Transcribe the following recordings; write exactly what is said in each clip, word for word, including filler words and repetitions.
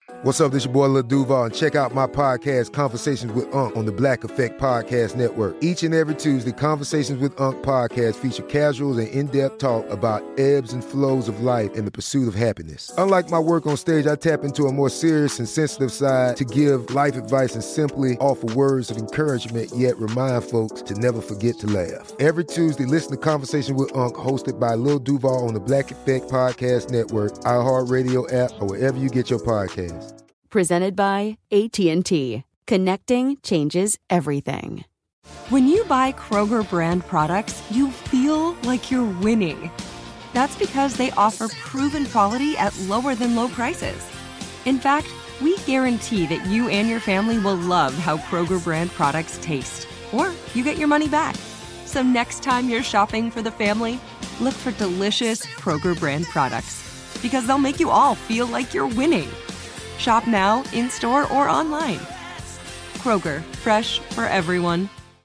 What's up, this your boy Lil Duval, and check out my podcast, Conversations with Unc, on the Black Effect Podcast Network. Each and every Tuesday, Conversations with Unc podcast feature casuals and in-depth talk about ebbs and flows of life and the pursuit of happiness. Unlike my work on stage, I tap into a more serious and sensitive side to give life advice and simply offer words of encouragement, yet remind folks to never forget to laugh. Every Tuesday, listen to Conversations with Unc, hosted by Lil Duval on the Black Effect Podcast Network, iHeartRadio app, or wherever you get your podcasts. Presented by A T and T. Connecting changes everything. When you buy Kroger brand products, you feel like you're winning. That's because they offer proven quality at lower than low prices. In fact, we guarantee that you and your family will love how Kroger brand products taste, or you get your money back. So next time you're shopping for the family, look for delicious Kroger brand products, because they'll make you all feel like you're winning. Shop now, in-store, or online. Kroger, fresh for everyone.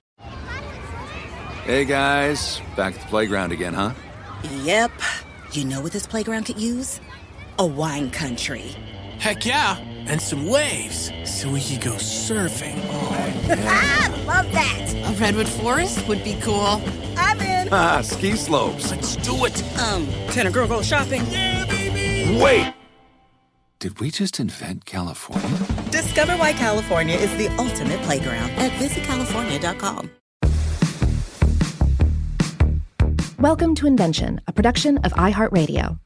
Hey, guys. Back at the playground again, huh? Yep. You know what this playground could use? A wine country. Heck yeah. And some waves, so we could go surfing. Oh, yeah. Love that. A redwood forest would be cool. I'm in. Ah, ski slopes. Let's do it. Um, can a girl go shopping? Yeah, baby. Wait. Did we just invent California? Discover why California is the ultimate playground at visit california dot com. Welcome to Invention, a production of iHeartRadio.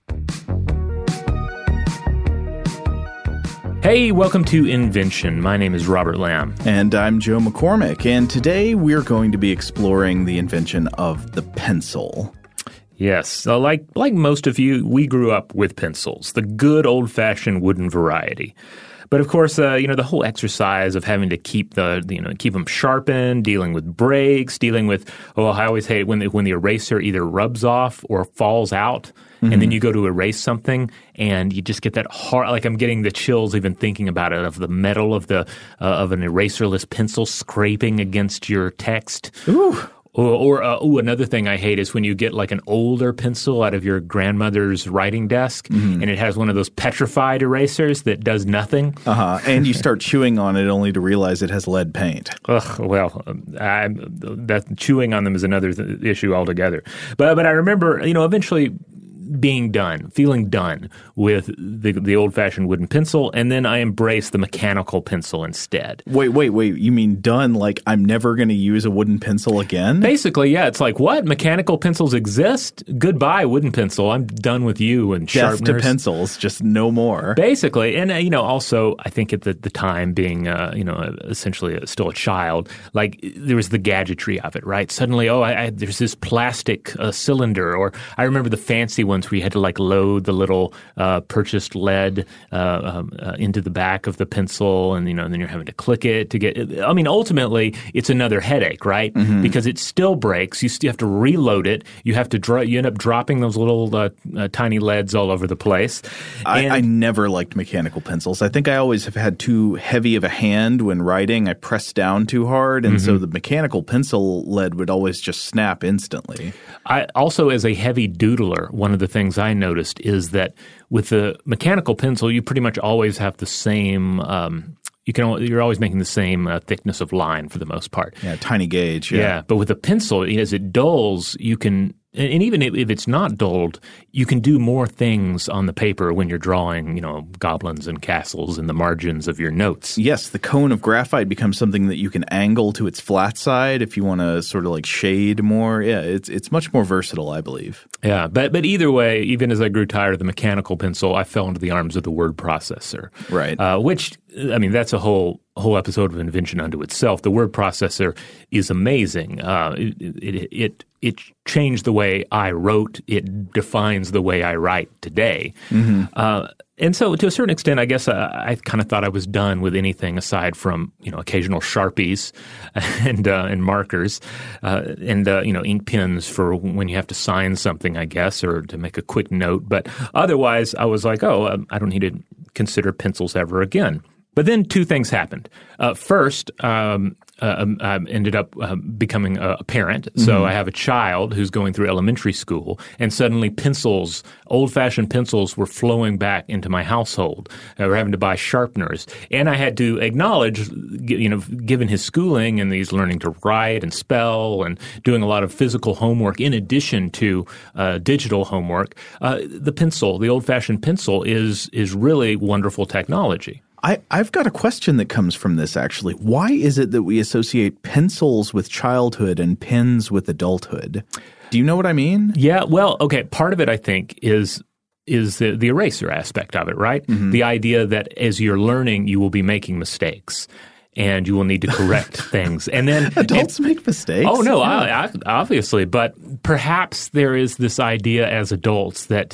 Hey, welcome to Invention. My name is Robert Lamb. And I'm Joe McCormick. And today we're going to be exploring the invention of the pencil. Yes, so like like most of you, we grew up with pencils, the good old-fashioned wooden variety. But of course, uh, you know, the whole exercise of having to keep the, you know, keep them sharpened, dealing with breaks, dealing with, oh, I always hate when the, when the eraser either rubs off or falls out, mm-hmm. and then you go to erase something and you just get that hard, like I'm getting the chills even thinking about it, of the metal of the uh, of an eraserless pencil scraping against your text. Ooh. Or, or uh, ooh, another thing I hate is when you get like an older pencil out of your grandmother's writing desk, mm-hmm. and it has one of those petrified erasers that does nothing. Uh-huh. And you start chewing on it only to realize it has lead paint. Ugh, well, I, that chewing on them is another th- issue altogether. But but I remember, you know, eventually being done, feeling done with the the old-fashioned wooden pencil, and then I embraced the mechanical pencil instead. Wait, wait, wait. You mean done like I'm never going to use a wooden pencil again? Basically, yeah. It's like, what? Mechanical pencils exist? Goodbye, wooden pencil. I'm done with you and Death sharpeners. to pencils, just no more. Basically. And, uh, you know, also, I think at the, the time being, uh, you know, essentially a, still a child, like there was the gadgetry of it, right? Suddenly, oh, I, I, there's this plastic uh, cylinder, or I remember the fancy ones where you had to like load the little uh, purchased lead uh, um, uh, into the back of the pencil, and you know, and then you're having to click it to get it. I mean, ultimately, it's another headache, right? Mm-hmm. Because it still breaks. You still have to reload it. You have to dro- you end up dropping those little uh, uh, tiny leads all over the place. I, I never liked mechanical pencils. I think I always have had too heavy of a hand when writing. I pressed down too hard, and mm-hmm. so the mechanical pencil lead would always just snap instantly. I also, as a heavy doodler, one of the things I noticed is that with the mechanical pencil, you pretty much always have the same um, you can you're always making the same uh, thickness of line for the most part. Yeah, tiny gauge. Yeah, yeah, but with a pencil, as it dulls, you can – and even if it's not dulled, you can do more things on the paper when you're drawing, you know, goblins and castles in the margins of your notes. Yes, the cone of graphite becomes something that you can angle to its flat side if you want to sort of like shade more. Yeah, it's it's much more versatile, I believe. Yeah, but but either way, even as I grew tired of the mechanical pencil, I fell into the arms of the word processor. Right. Uh, which, I mean, that's a whole whole episode of invention unto itself. The word processor is amazing. Uh, it, it, it it changed the way I wrote. It defines the way I write today. Mm-hmm. Uh, and so, to a certain extent, I guess uh, I kind of thought I was done with anything aside from, you know, occasional Sharpies and uh, and markers uh, and uh, you know, ink pens for when you have to sign something, I guess, or to make a quick note. But otherwise, I was like, oh, um, I don't need to consider pencils ever again. But then two things happened. Uh, first, um, uh, um, um, ended up uh, becoming a, a parent. So mm-hmm. I have a child who's going through elementary school, and suddenly pencils, old-fashioned pencils, were flowing back into my household. Uh, we're having to buy sharpeners, and I had to acknowledge, you know, given his schooling and he's learning to write and spell and doing a lot of physical homework in addition to uh, digital homework, uh, the pencil, the old-fashioned pencil, is is really wonderful technology. I, I've got a question that comes from this, actually. Why is it that we associate pencils with childhood and pens with adulthood? Do you know what I mean? Yeah, well, okay, part of it, I think, is is the, the eraser aspect of it, right? Mm-hmm. The idea that as you're learning, you will be making mistakes. And you will need to correct things. And then adults and, make mistakes. Oh, no, yeah. I, I, obviously. But perhaps there is this idea as adults that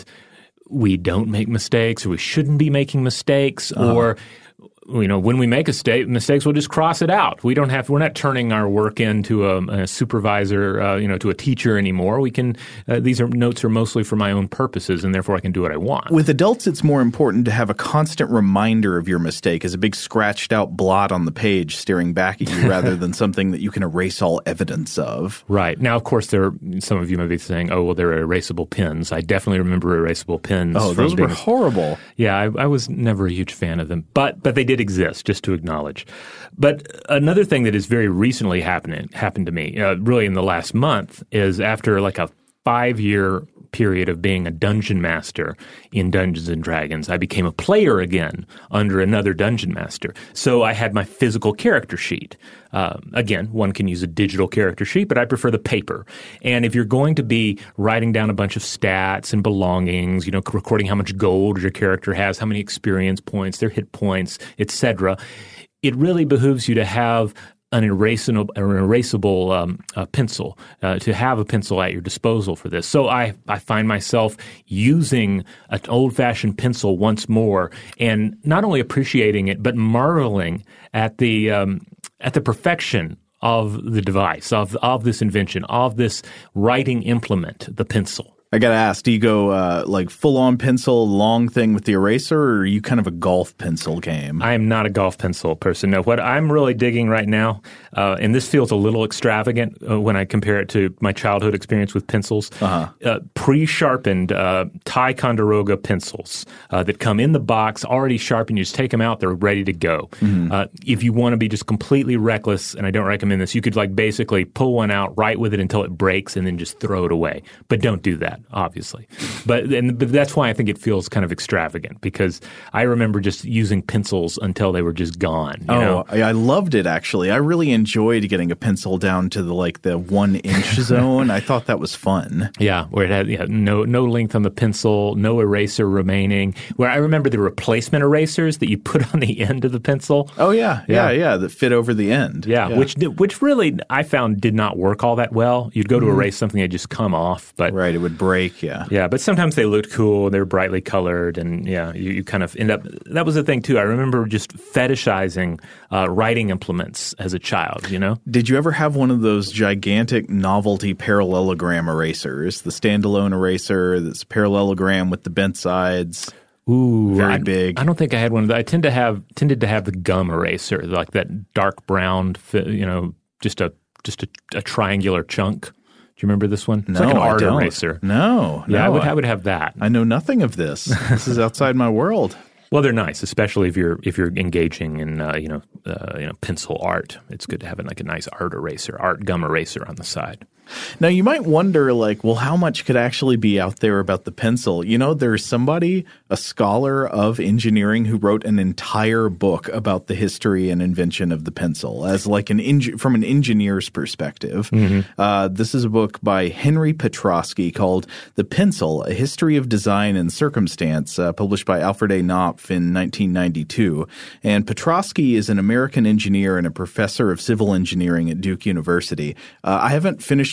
we don't make mistakes, or we shouldn't be making mistakes, uh-huh. or you know, when we make a sta- mistakes, we'll just cross it out. We don't have. We're not turning our work into a, a supervisor, uh, you know, to a teacher anymore. We can. Uh, these are notes are mostly for my own purposes, and therefore I can do what I want. With adults, it's more important to have a constant reminder of your mistake as a big scratched out blot on the page staring back at you, rather than something that you can erase all evidence of. Right now, of course, there. Are, some of you may be saying, "Oh, well, there are erasable pens." I definitely remember erasable pens. Oh, those being, were horrible. Yeah, I, I was never a huge fan of them, but but they did exist, just to acknowledge. But another thing that has very recently happened happened to me, uh, really in the last month, is after like a five-year period of being a dungeon master in Dungeons and Dragons, I became a player again under another dungeon master. So I had my physical character sheet. Uh, again, one can use a digital character sheet, but I prefer the paper. And if you're going to be writing down a bunch of stats and belongings, you know, recording how much gold your character has, how many experience points, their hit points, et cetera, it really behooves you to have an erasable, an erasable um, uh, pencil, uh, to have a pencil at your disposal for this. So I, I find myself using an old-fashioned pencil once more, and not only appreciating it, but marveling at the um, at the perfection of the device, of of this invention, of this writing implement, the pencil. I got to ask, do you go uh, like full-on pencil, long thing with the eraser, or are you kind of a golf pencil game? I am not a golf pencil person. No, what I'm really digging right now, uh, and this feels a little extravagant uh, when I compare it to my childhood experience with pencils, uh-huh. uh, pre-sharpened uh, Ticonderoga pencils uh, that come in the box, already sharpened. You just take them out, they're ready to go. Mm-hmm. Uh, if you want to be just completely reckless, and I don't recommend this, you could like basically pull one out, write with it until it breaks, and then just throw it away. But don't do that, obviously. But and but that's why I think it feels kind of extravagant, because I remember just using pencils until they were just gone. You oh, know? I, I loved it, actually. I really enjoyed getting a pencil down to the like the one inch zone. I thought that was fun. Yeah, where it had yeah, no no length on the pencil, no eraser remaining. Where I remember the replacement erasers that you put on the end of the pencil. Oh yeah, yeah, yeah, yeah that fit over the end. Yeah, yeah, which which really I found did not work all that well. You'd go to mm-hmm. erase something, it'd just come off. But right, it would break. Yeah, yeah, but sometimes they looked cool. They were brightly colored, and yeah, you, you kind of end up. That was the thing too. I remember just fetishizing uh, writing implements as a child. You know, did you ever have one of those gigantic novelty parallelogram erasers, the standalone eraser that's parallelogram with the bent sides? Ooh, very I, big. I don't think I had one of those. I tend to have tended to have the gum eraser, like that dark brown, you know, just a just a, a triangular chunk. Do you remember this one? It's no, like an art I don't. eraser. No, yeah, no, I would, I would have that. I know nothing of this. This is outside my world. Well, they're nice, especially if you're if you're engaging in uh, you know uh, you know pencil art. It's good to have like a nice art eraser, art gum eraser on the side. Now, you might wonder, like, well, how much could actually be out there about the pencil? You know, there's somebody, a scholar of engineering, who wrote an entire book about the history and invention of the pencil as like an eng- from an engineer's perspective. Mm-hmm. Uh, this is a book by Henry Petroski called The Pencil, A History of Design and Circumstance, uh, published by Alfred A. Knopf in nineteen ninety-two. And Petroski is an American engineer and a professor of civil engineering at Duke University. Uh, I haven't finished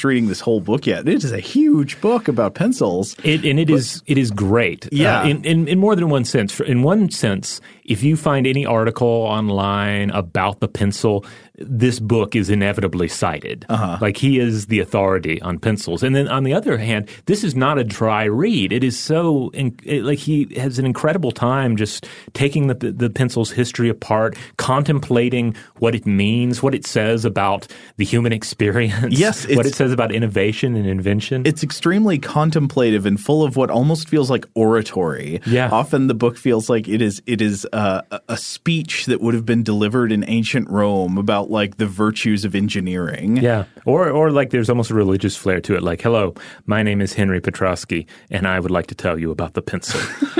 finished reading this whole book yet. It is a huge book about pencils. It, and it but, is it is great. Yeah. Uh, in, in, in more than one sense. In one sense, if you find any article online about the pencil, this book is inevitably cited. Uh-huh. Like he is the authority on pencils. And then on the other hand, this is not a dry read. It is so in, it, like he has an incredible time just taking the the pencil's history apart, contemplating what it means, what it says about the human experience, yes, what it says about innovation and invention. It's extremely contemplative and full of what almost feels like oratory. Yeah. Often the book feels like it is it is uh, a speech that would have been delivered in ancient Rome about like the virtues of engineering. Yeah. Or or like there's almost a religious flair to it. Like, hello, my name is Henry Petrosky, and I would like to tell you about the pencil.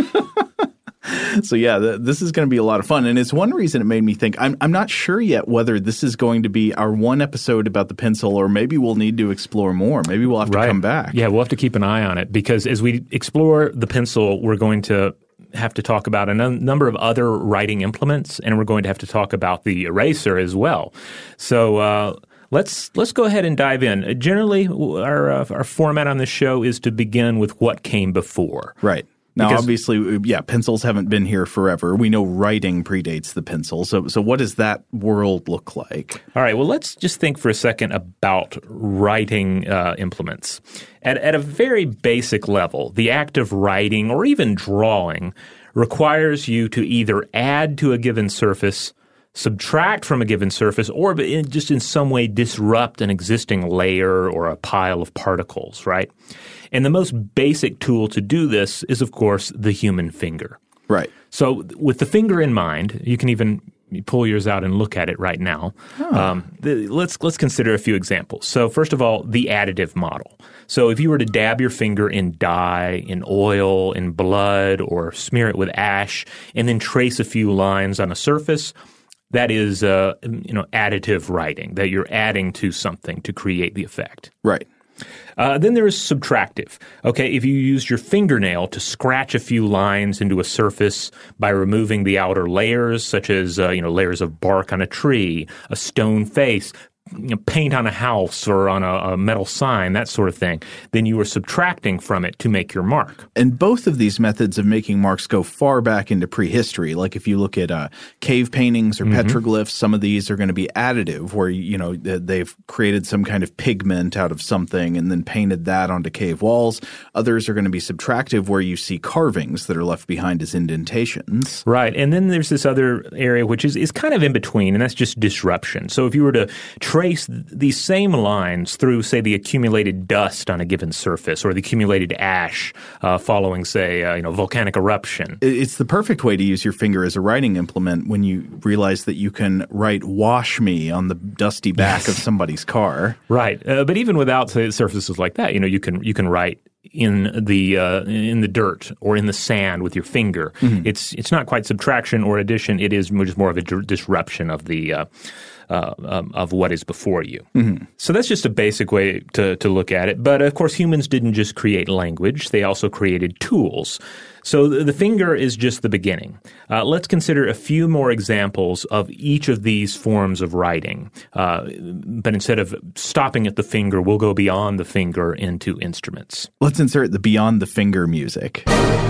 So yeah, th- this is going to be a lot of fun. And it's one reason it made me think, I'm I'm not sure yet whether this is going to be our one episode about the pencil, or maybe we'll need to explore more. Maybe we'll have to right. come back. Yeah, we'll have to keep an eye on it, because as we explore the pencil, we're going to have to talk about a n- number of other writing implements, and we're going to have to talk about the eraser as well. So uh, let's let's go ahead and dive in. Uh, generally, our uh, our format on this show is to begin with what came before. Right. Now, because, obviously, yeah, pencils haven't been here forever. We know writing predates the pencil. So so what does that world look like? All right. Well, let's just think for a second about writing uh, implements. At, at a very basic level, the act of writing or even drawing requires you to either add to a given surface, subtract from a given surface, or just in some way disrupt an existing layer or a pile of particles, right? And the most basic tool to do this is, of course, the human finger. Right. So with the finger in mind, you can even pull yours out and look at it right now. Huh. Um, the, let's let's consider a few examples. So first of all, the additive model. So if you were to dab your finger in dye, in oil, in blood, or smear it with ash, and then trace a few lines on a surface, that is uh, you know, additive writing, that you're adding to something to create the effect. Right. Uh, then there is subtractive. Okay, if you used your fingernail to scratch a few lines into a surface by removing the outer layers, such as uh, you know layers of bark on a tree, a stone face, you know, paint on a house or on a, a metal sign, that sort of thing, then you are subtracting from it to make your mark. And both of these methods of making marks go far back into prehistory. Like if you look at uh, cave paintings or mm-hmm. petroglyphs, some of these are going to be additive, where you know they've created some kind of pigment out of something and then painted that onto cave walls. Others are going to be subtractive, where you see carvings that are left behind as indentations. Right. And then there's this other area which is, is kind of in between, and that's just disruption. So if you were to trace these same lines through, say, the accumulated dust on a given surface, or the accumulated ash uh, following, say, uh, you know, volcanic eruption. It's the perfect way to use your finger as a writing implement when you realize that you can write "wash me" on the dusty back yes. of somebody's car. Right. Uh, but even without, say, surfaces like that, you know, you can you can write in the uh, in the dirt or in the sand with your finger. Mm-hmm. It's it's not quite subtraction or addition. It is just more of a d- disruption of the uh, uh, um, of what is before you. Mm-hmm. So that's just a basic way to to look at it. But of course, humans didn't just create language; they also created tools. So the, the finger is just the beginning. Uh, let's consider a few more examples of each of these forms of writing. Uh, but instead of stopping at the finger, we'll go beyond the finger into instruments. Let's insert the Beyond the Finger music.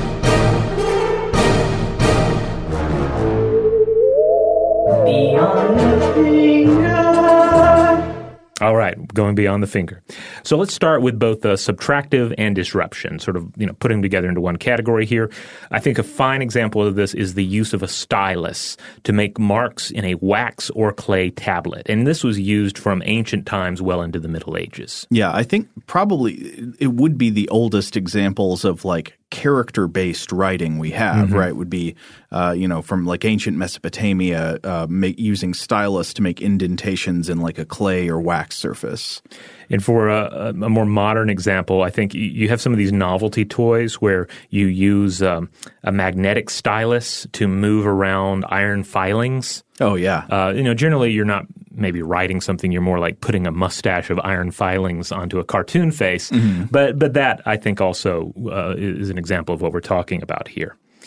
Beyond the finger. All right, going beyond the finger. So let's start with both the subtractive and disruption, sort of, you know, putting them together into one category here. I think a fine example of this is the use of a stylus to make marks in a wax or clay tablet. And this was used from ancient times well into the Middle Ages. Yeah, I think probably it would be the oldest examples of like character-based writing we have, mm-hmm. right, would be, uh, you know, from like ancient Mesopotamia, uh, make, using stylus to make indentations in like a clay or wax surface. And for a, a more modern example, I think you have some of these novelty toys where you use um, a magnetic stylus to move around iron filings. Oh, yeah. Uh, you know, generally you're not maybe writing something. You're more like putting a mustache of iron filings onto a cartoon face. Mm-hmm. But but that, I think, also uh, is an example of what we're talking about here.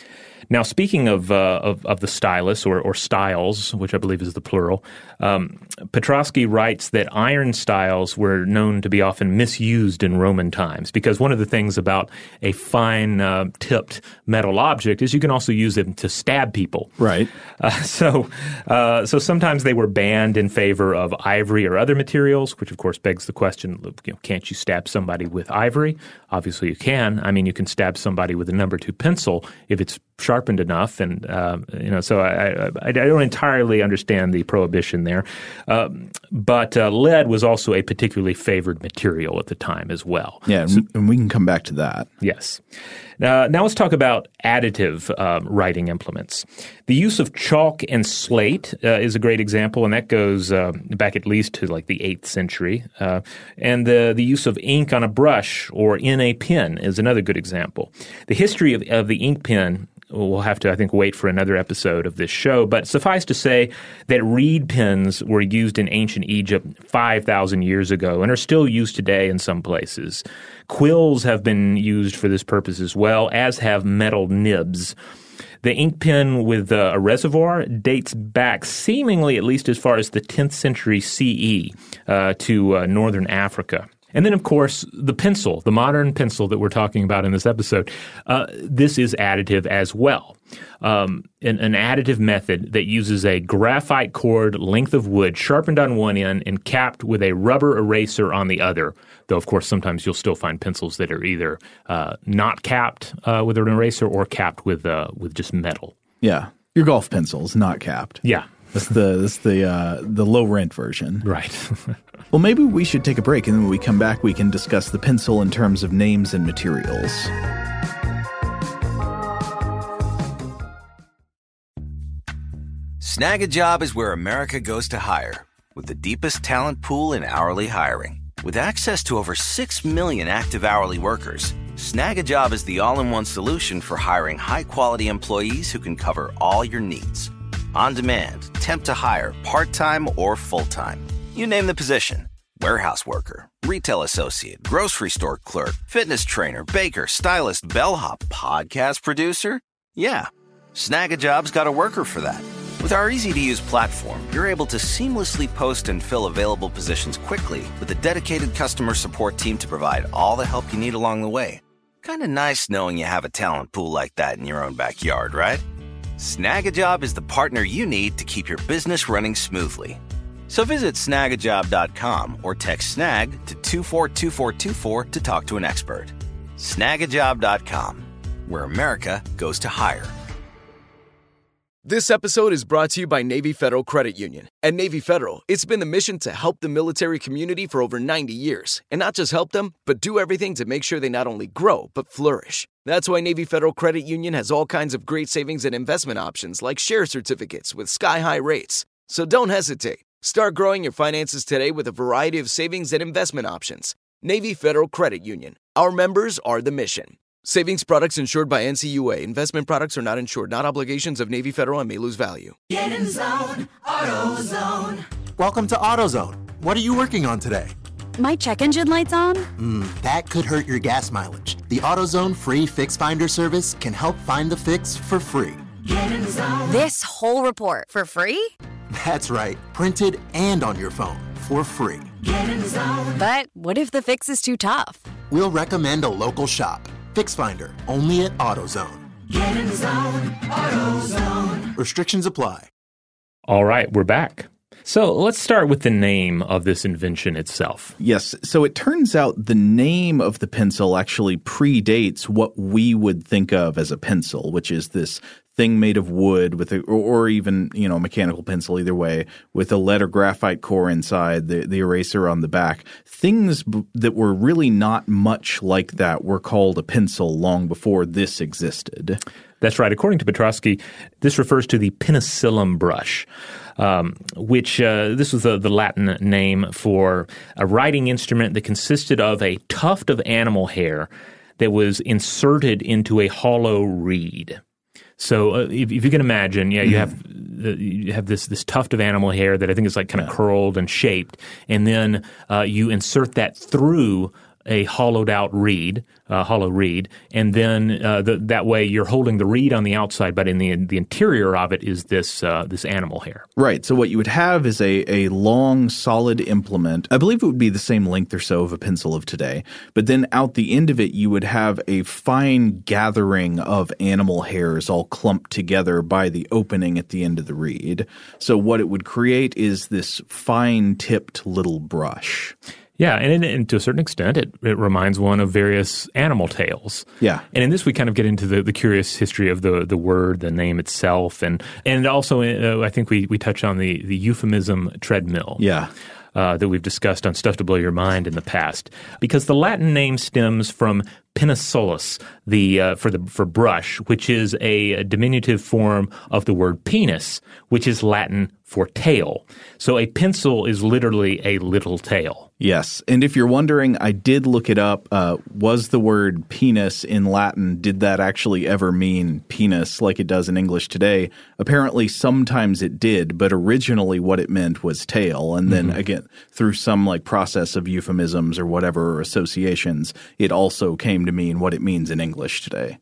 Now, speaking of uh, of, of the stylus or, or styles, which I believe is the plural, um, Petrosky writes that iron styles were known to be often misused in Roman times because one of the things about a fine uh, tipped metal object is you can also use them to stab people. Right. Uh, so, uh, so sometimes they were banned in favor of ivory or other materials, which of course begs the question: you know, can't you stab somebody with ivory? Obviously, you can. I mean, you can stab somebody with a number two pencil if it's sharpened enough, and uh, you know. So I, I, I don't entirely understand the prohibition there, uh, but uh, lead was also a particularly favored material at the time as well. Yeah, so, and we can come back to that. Yes. Uh, now let's talk about additive uh, writing implements. The use of chalk and slate uh, is a great example, and that goes uh, back at least to like the eighth century. Uh, and the, the use of ink on a brush or in a pen is another good example. The history of, of the ink pen, we'll have to, I think, wait for another episode of this show, but suffice to say that reed pens were used in ancient Egypt five thousand years ago and are still used today in some places. Quills have been used for this purpose as well, as have metal nibs. The ink pen with uh, a reservoir dates back seemingly at least as far as the tenth century C E uh, to uh, northern Africa. And then, of course, the pencil, the modern pencil that we're talking about in this episode, uh, this is additive as well. Um, an, an additive method that uses a graphite cord length of wood sharpened on one end and capped with a rubber eraser on the other. Though, of course, sometimes you'll still find pencils that are either uh, not capped uh, with an eraser or capped with uh, with just metal. Yeah. Your golf pencil's not capped. Yeah. That's the that's the uh, the low rent version. Right. Well, maybe we should take a break, and then when we come back, we can discuss the pencil in terms of names and materials. Snag a Job is where America goes to hire, with the deepest talent pool in hourly hiring. With access to over six million active hourly workers, Snag a Job is the all-in-one solution for hiring high-quality employees who can cover all your needs. On demand, temp to hire, part-time or full-time. You name the position. Warehouse worker, retail associate, grocery store clerk, fitness trainer, baker, stylist, bellhop, podcast producer. Yeah, Snag a Job's got a worker for that. With our easy-to-use platform, you're able to seamlessly post and fill available positions quickly with a dedicated customer support team to provide all the help you need along the way. Kind of nice knowing you have a talent pool like that in your own backyard, right? Snag a Job is the partner you need to keep your business running smoothly. So visit snag a job dot com or text snag to two four two four two four to talk to an expert. snag a job dot com, where America goes to hire. This episode is brought to you by Navy Federal Credit Union. At Navy Federal, it's been the mission to help the military community for over ninety years. And not just help them, but do everything to make sure they not only grow, but flourish. That's why Navy Federal Credit Union has all kinds of great savings and investment options like share certificates with sky-high rates. So don't hesitate. Start growing your finances today with a variety of savings and investment options. Navy Federal Credit Union. Our members are the mission. Savings products insured by N C U A. Investment products are not insured, not obligations of Navy Federal and may lose value. Get in zone, AutoZone. Welcome to AutoZone. What are you working on today? My check engine light's on? Hmm, that could hurt your gas mileage. The AutoZone free Fix Finder service can help find the fix for free. Get in zone. This whole report for free? That's right, printed and on your phone for free. Get in zone. But what if the fix is too tough? We'll recommend a local shop. Fix Finder, only at AutoZone. Get in zone, AutoZone. Restrictions apply. All right, we're back. So let's start with the name of this invention itself. Yes. So it turns out the name of the pencil actually predates what we would think of as a pencil, which is this thing made of wood with a, or even, you know, mechanical pencil, either way, with a lead or graphite core inside, the, the eraser on the back. Things b- that were really not much like that were called a pencil long before this existed. That's right. According to Petrosky, this refers to the penicillum brush, um, which uh, this was the, the Latin name for a writing instrument that consisted of a tuft of animal hair that was inserted into a hollow reed. So uh, if, if you can imagine, yeah, you have uh, you have this this tuft of animal hair that I think is like kind of yeah. curled and shaped, and then uh, you insert that through a hollowed out reed, uh, hollow reed, and then uh, the, that way you're holding the reed on the outside, but in the the interior of it is this uh, this animal hair. Right. So what you would have is a a long, solid implement. I believe it would be the same length or so of a pencil of today, but then out the end of it, you would have a fine gathering of animal hairs all clumped together by the opening at the end of the reed. So what it would create is this fine-tipped little brush. Yeah, and, and to a certain extent, it, it reminds one of various animal tales. Yeah. And in this, we kind of get into the, the curious history of the the word, the name itself, and and also uh, I think we, we touch on the, the euphemism treadmill. Yeah. Uh, that we've discussed on Stuff to Blow Your Mind in the past, because the Latin name stems from pennisolus, the uh, for the for brush, which is a, a diminutive form of the word penis, which is Latin for tail. So a pencil is literally a little tail. Yes. And if you're wondering, I did look it up. Uh, was the word penis in Latin, did that actually ever mean penis like it does in English today? Apparently, sometimes it did, but originally what it meant was tail. And then, mm-hmm. again, through some like process of euphemisms or whatever, or associations, it also came to mean what it means in English today.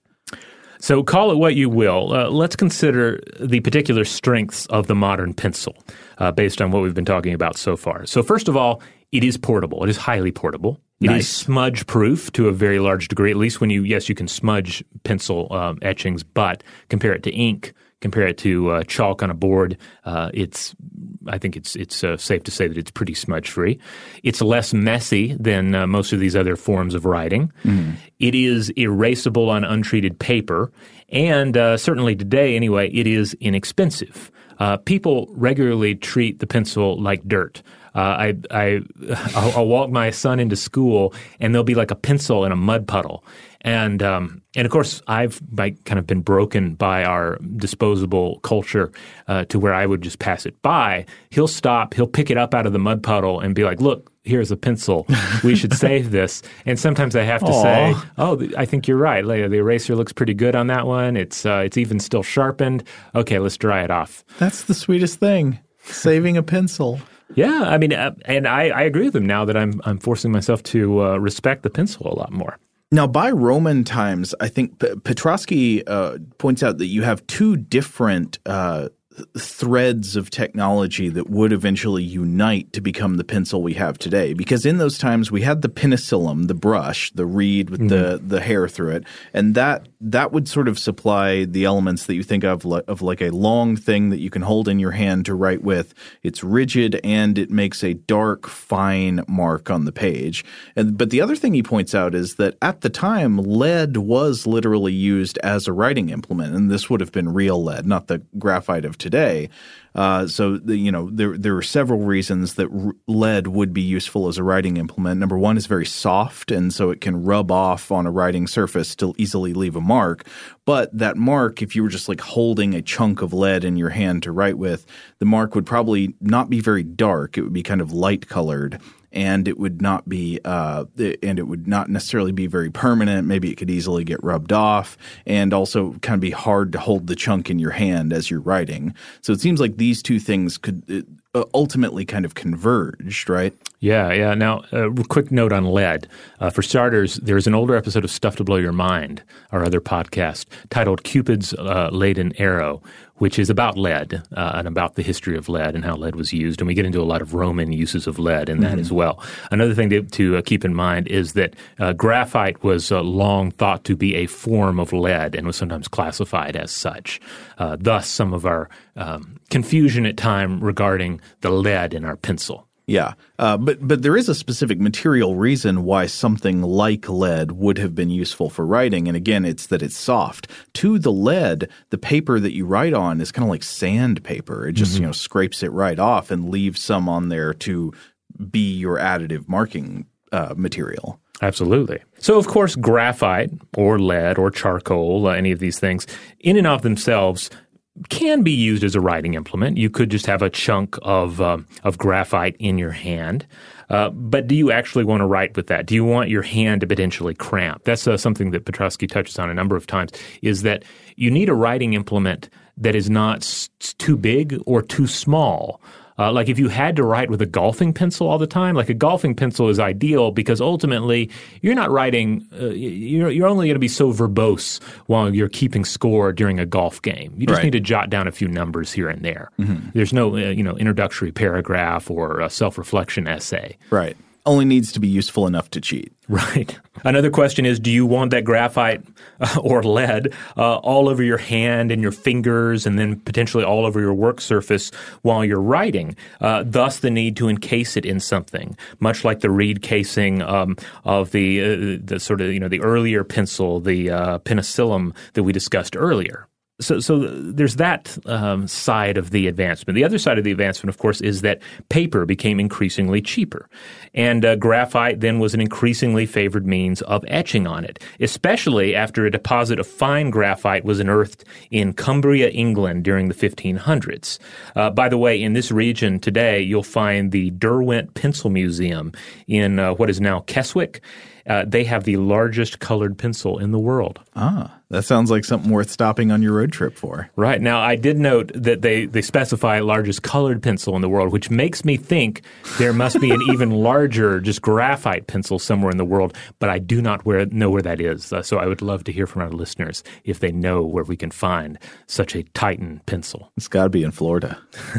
So call it what you will. Uh, let's consider the particular strengths of the modern pencil uh, based on what we've been talking about so far. So first of all, it is portable. It is highly portable. It nice. is smudge-proof to a very large degree, at least when you – yes, you can smudge pencil um, etchings, but compare it to ink, compare it to uh, chalk on a board, uh, it's – I think it's it's uh, safe to say that it's pretty smudge-free. It's less messy than uh, most of these other forms of writing. Mm. It is erasable on untreated paper, and uh, certainly today anyway, it is inexpensive. Uh, people regularly treat the pencil like dirt. Uh, I, I, I'll, I'll walk my son into school, and there'll be like a pencil in a mud puddle. And um, and of course, I've like, kind of been broken by our disposable culture uh, to where I would just pass it by. He'll stop, he'll pick it up out of the mud puddle and be like, look, here's a pencil. We should save this. And sometimes I have to Aww. say, oh, I think you're right. The eraser looks pretty good on that one. It's uh, it's even still sharpened. Okay, let's dry it off. That's the sweetest thing, saving a pencil. Yeah, I mean, uh, and I, I agree with him now that I'm I'm forcing myself to uh, respect the pencil a lot more. Now, by Roman times, I think P- Petrosky uh, points out that you have two different uh, threads of technology that would eventually unite to become the pencil we have today. Because in those times, we had the penicillum, the brush, the reed with mm-hmm. the the hair through it, and that that would sort of supply the elements that you think of, like, of like a long thing that you can hold in your hand to write with. It's rigid and it makes a dark, fine mark on the page. And but the other thing he points out is that at the time, lead was literally used as a writing implement, and this would have been real lead, not the graphite of today. Uh, so, the, you know, there there are several reasons that r- lead would be useful as a writing implement. Number one, it's very soft, and so it can rub off on a writing surface to easily leave a mark. But that mark, if you were just like holding a chunk of lead in your hand to write with, the mark would probably not be very dark. It would be kind of light colored. And it would not be, uh, and it would not necessarily be very permanent. Maybe it could easily get rubbed off, and also kind of be hard to hold the chunk in your hand as you're writing. So it seems like these two things could uh, ultimately kind of converged, right? Yeah, yeah. Now, a uh, quick note on lead. Uh, for starters, there's an older episode of Stuff to Blow Your Mind, our other podcast, titled Cupid's uh, Laden Arrow, which is about lead uh, and about the history of lead and how lead was used. And we get into a lot of Roman uses of lead in that mm-hmm. as well. Another thing to, to uh, keep in mind is that uh, graphite was uh, long thought to be a form of lead and was sometimes classified as such. Uh, thus, some of our um, confusion at time regarding the lead in our pencil. Yeah, uh, but but there is a specific material reason why something like lead would have been useful for writing, and again, it's that it's soft. To the lead, the paper that you write on is kind of like sandpaper. It just mm-hmm. you know scrapes it right off and leaves some on there to be your additive marking uh, material. Absolutely. So, of course, graphite or lead or charcoal, uh, any of these things, in and of themselves can be used as a writing implement. You could just have a chunk of um, of graphite in your hand. Uh, but do you actually want to write with that? Do you want your hand to potentially cramp? That's uh, something that Petrosky touches on a number of times, is that you need a writing implement that is not s- too big or too small. Uh, like if you had to write with a golfing pencil all the time, like a golfing pencil is ideal because ultimately you're not writing, uh, you're, you're only going to be so verbose while you're keeping score during a golf game. You just Right. need to jot down a few numbers here and there. Mhm. There's no, uh, you know, introductory paragraph or a self-reflection essay. Right. Only needs to be useful enough to cheat. Right. Another question is, do you want that graphite uh, or lead uh, all over your hand and your fingers and then potentially all over your work surface while you're writing? Uh, thus the need to encase it in something, much like the reed casing um, of the uh, the sort of, you know, the earlier pencil, the uh, penicillin that we discussed earlier. So, so there's that um, side of the advancement. The other side of the advancement, of course, is that paper became increasingly cheaper. And uh, graphite then was an increasingly favored means of etching on it, especially after a deposit of fine graphite was unearthed in Cumbria, England during the fifteen hundreds. Uh, by the way, in this region today, you'll find the Derwent Pencil Museum in uh, what is now Keswick. Uh, they have the largest colored pencil in the world. Ah, that sounds like something worth stopping on your road trip for. Right. Now, I did note that they, they specify largest colored pencil in the world, which makes me think there must be an even larger just graphite pencil somewhere in the world, but I do not where, know where that is. Uh, so I would love to hear from our listeners if they know where we can find such a Titan pencil. It's got to be in Florida.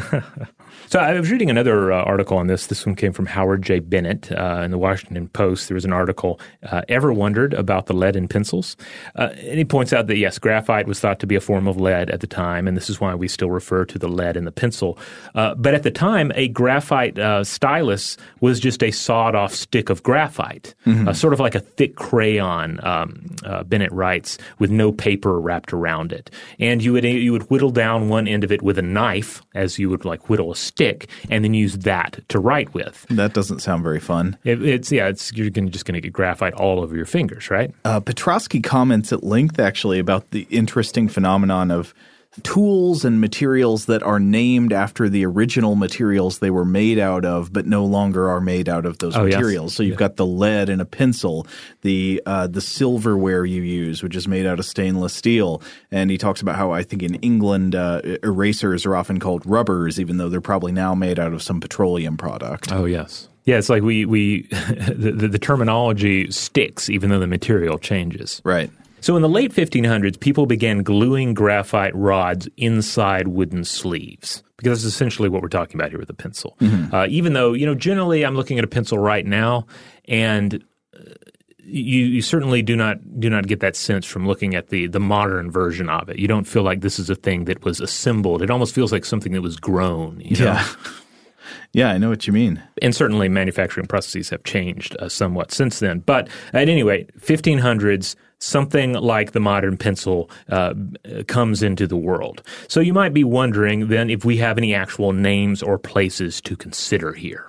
So I was reading another uh, article on this. This one came from Howard J. Bennett uh, in the Washington Post. There was an article, uh, Ever Wondered About the Lead in Pencils? Uh, and he points out that, yes, graphite was thought to be a form of lead at the time, and this is why we still refer to the lead in the pencil. Uh, but at the time, a graphite uh, stylus was just a sawed-off stick of graphite, Mm-hmm. uh, sort of like a thick crayon, um, uh, Bennett writes, with no paper wrapped around it. And you would you would whittle down one end of it with a knife, as you would like whittle a stick, and then use that to write with. That doesn't sound very fun. It, it's yeah, it's you're gonna, just going to get graphite all over your fingers, right? Uh, Petrosky comments at length actually about the interesting phenomenon of tools and materials that are named after the original materials they were made out of, but no longer are made out of those Oh, yes. materials. So you've Yeah. got the lead in a pencil, the uh, the silverware you use, which is made out of stainless steel. And he talks about how I think in England uh, erasers are often called rubbers, even though they're probably now made out of some petroleum product. Oh, yes. Yeah, it's like we, we the, the, the terminology sticks even though the material changes. Right. So in the late fifteen hundreds, people began gluing graphite rods inside wooden sleeves because that's essentially what we're talking about here with a pencil. Mm-hmm. Uh, even though, you know, generally I'm looking at a pencil right now and uh, you, you certainly do not do not get that sense from looking at the, the modern version of it. You don't feel like this is a thing that was assembled. It almost feels like something that was grown. You know? Yeah. Yeah, I know what you mean. And certainly manufacturing processes have changed uh, somewhat since then. But at any rate, fifteen hundreds, something like the modern pencil uh, comes into the world. So you might be wondering then if we have any actual names or places to consider here.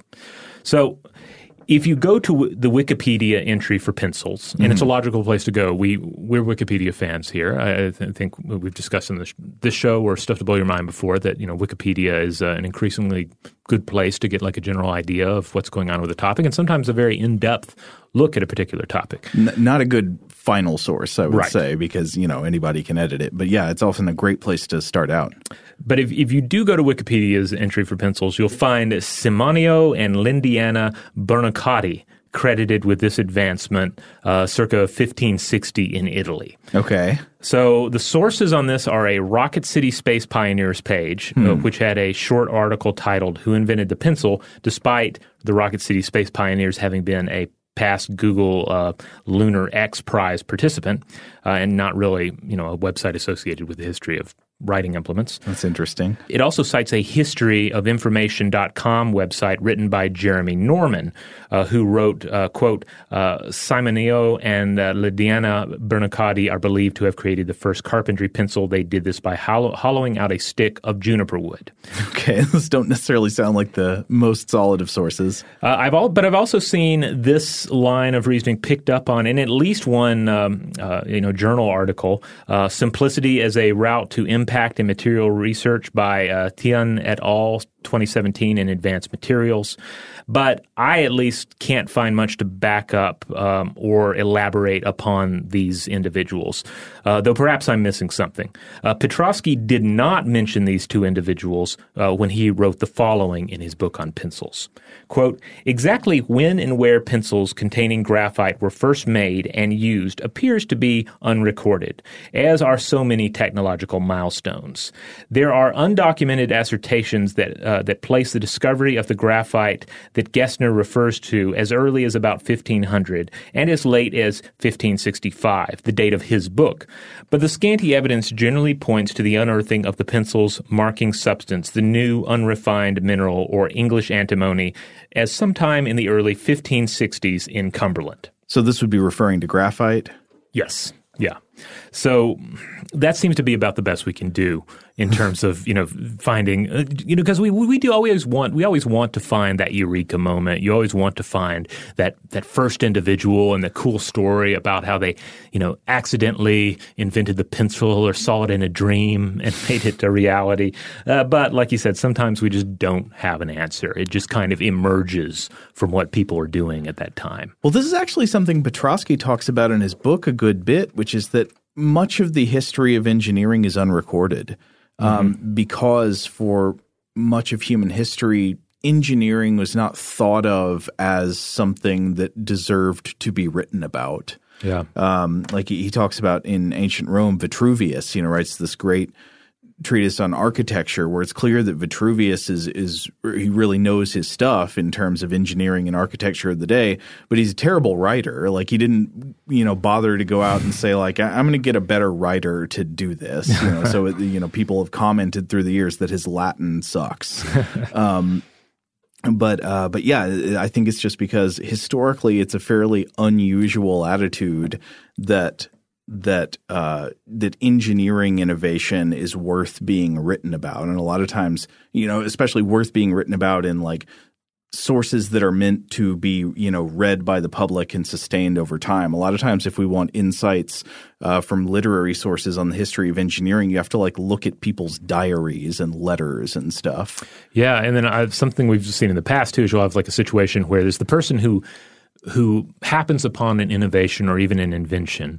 So if you go to the Wikipedia entry for pencils, and mm-hmm. it's a logical place to go, we, we're Wikipedia fans here. I th- think we've discussed in this, this show or Stuff to Blow Your Mind before that, you know, Wikipedia is uh, an increasingly good place to get like a general idea of what's going on with a topic and sometimes a very in-depth look at a particular topic. N- not a good final source, I would right. say, because, you know, anybody can edit it. But yeah, it's often a great place to start out. But if, if you do go to Wikipedia's entry for pencils, you'll find Simonio and Lindiana Bernacati credited with this advancement uh, circa fifteen sixty in Italy. Okay. So the sources on this are a Rocket City Space Pioneers page, Hmm. uh, which had a short article titled Who Invented the Pencil, despite the Rocket City Space Pioneers having been a past Google uh, Lunar X Prize participant uh, and not really, you know, a website associated with the history of writing implements. That's interesting. It also cites a history of information dot com website written by Jeremy Norman, uh, who wrote, uh, quote, uh, Simonio and uh, Lindiana Bernacati are believed to have created the first carpentry pencil. They did this by hollow- hollowing out a stick of juniper wood. Okay, those don't necessarily sound like the most solid of sources. Uh, I've all, but I've also seen this line of reasoning picked up on in at least one um, uh, you know, journal article, uh, Simplicity as a Route to Impact in Material Research by uh, Tian et al., twenty seventeen, in Advanced Materials. But I at least can't find much to back up um, or elaborate upon these individuals, uh, though perhaps I'm missing something. Uh, Petrovsky did not mention these two individuals uh, when he wrote the following in his book on pencils. Quote, exactly when and where pencils containing graphite were first made and used appears to be unrecorded, as are so many technological milestones. There are undocumented assertions that uh, that place the discovery of the graphite that Gessner refers to as early as about fifteen hundred and as late as fifteen sixty-five, the date of his book. But the scanty evidence generally points to the unearthing of the pencil's marking substance, the new unrefined mineral or English antimony, as sometime in the early fifteen sixties in Cumberland. So this would be referring to graphite? Yes. Yeah. So that seems to be about the best we can do in terms of, you know, finding, uh, you know, because we we do always want, we always want to find that eureka moment. You always want to find that, that first individual and the cool story about how they, you know, accidentally invented the pencil or saw it in a dream and made it a reality. Uh, but like you said, sometimes we just don't have an answer. It just kind of emerges from what people are doing at that time. Well, this is actually something Petrovsky talks about in his book a good bit, which is that much of the history of engineering is unrecorded um, mm-hmm. because for much of human history, engineering was not thought of as something that deserved to be written about. Yeah. Um, like he, he talks about in ancient Rome, Vitruvius, you know, writes this great treatise on architecture where it's clear that Vitruvius is is he really knows his stuff in terms of engineering and architecture of the day, but he's a terrible writer. Like he didn't, you know, bother to go out and say like, I'm going to get a better writer to do this. You know, so it, you know, people have commented through the years that his Latin sucks. Um, but uh, but yeah, I think it's just because historically it's a fairly unusual attitude that. that uh, that engineering innovation is worth being written about. And a lot of times, you know, especially worth being written about in like sources that are meant to be, you know, read by the public and sustained over time. A lot of times if we want insights uh, from literary sources on the history of engineering, you have to like look at people's diaries and letters and stuff. Yeah. And then I've, something we've seen in the past too is you'll have like a situation where there's the person who who happens upon an innovation or even an invention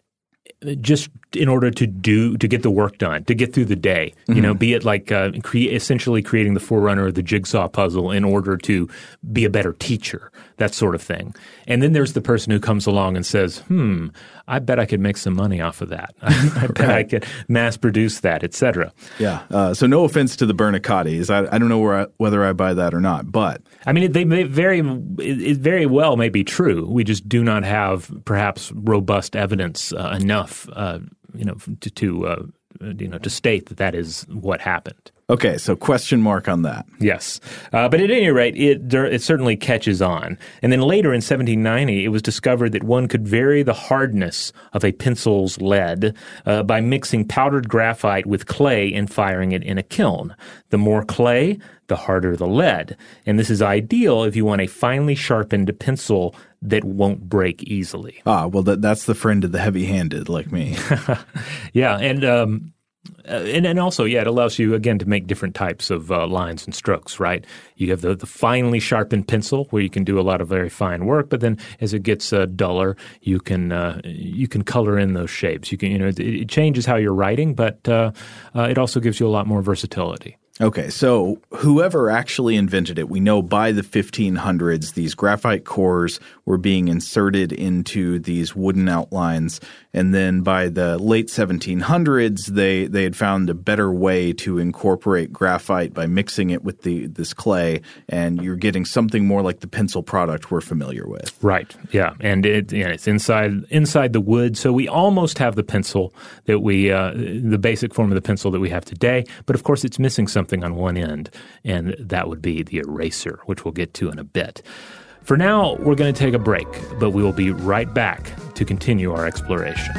just in order to do to get the work done, to get through the day, you mm-hmm. know, be it like uh, cre- essentially creating the forerunner of the jigsaw puzzle in order to be a better teacher, that sort of thing. And then there's the person who comes along and says, hmm, I bet I could make some money off of that. I bet right. I could mass produce that, et cetera. Yeah. Uh, so no offense to the Bernacatis. I, I don't know where I, whether I buy that or not, but. I mean, they may very, it very well may be true. We just do not have perhaps robust evidence uh, enough, uh, you know, to, to uh, you know, to state that that is what happened. Okay, so question mark on that. Yes. Uh, but at any rate, it, it certainly catches on. And then later in seventeen ninety, it was discovered that one could vary the hardness of a pencil's lead uh, by mixing powdered graphite with clay and firing it in a kiln. The more clay, the harder the lead. And this is ideal if you want a finely sharpened pencil that won't break easily. Ah, well, that, that's the friend of the heavy-handed like me. Yeah, and um, uh, and and also, yeah, it allows you, again, to make different types of uh, lines and strokes, right? You have the, the finely sharpened pencil where you can do a lot of very fine work, but then as it gets uh, duller, you can uh, you can color in those shapes. You can, you know, it, it changes how you're writing, but uh, uh, it also gives you a lot more versatility. Okay, so whoever actually invented it, we know by the fifteen hundreds, these graphite cores were being inserted into these wooden outlines. And then by the late seventeen hundreds, they, they had found a better way to incorporate graphite by mixing it with the this clay, and you're getting something more like the pencil product we're familiar with. Right, yeah, and it, yeah, it's inside inside the wood, so we almost have the pencil that we uh, – the basic form of the pencil that we have today, but of course it's missing something on one end, and that would be the eraser, which we'll get to in a bit. For now, we're going to take a break, but we will be right back to continue our exploration.